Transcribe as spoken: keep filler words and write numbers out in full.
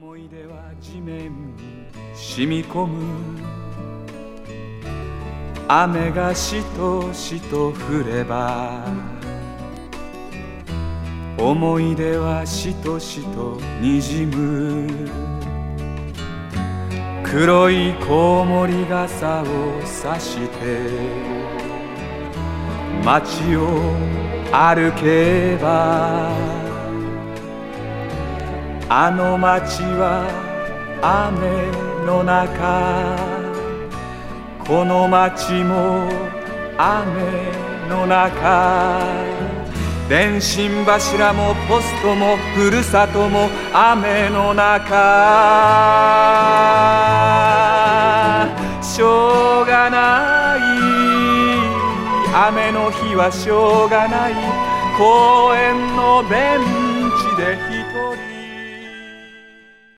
思い出は地面に染み込む。雨がしとしと降れば思い出はしとしとにじむ。黒いコウモリ傘をさして街を歩けばあの街は雨の中、この街も雨の中、電信柱もポストもふるさとも雨の中。しょうがない雨の日はしょうがない、公園のベンチで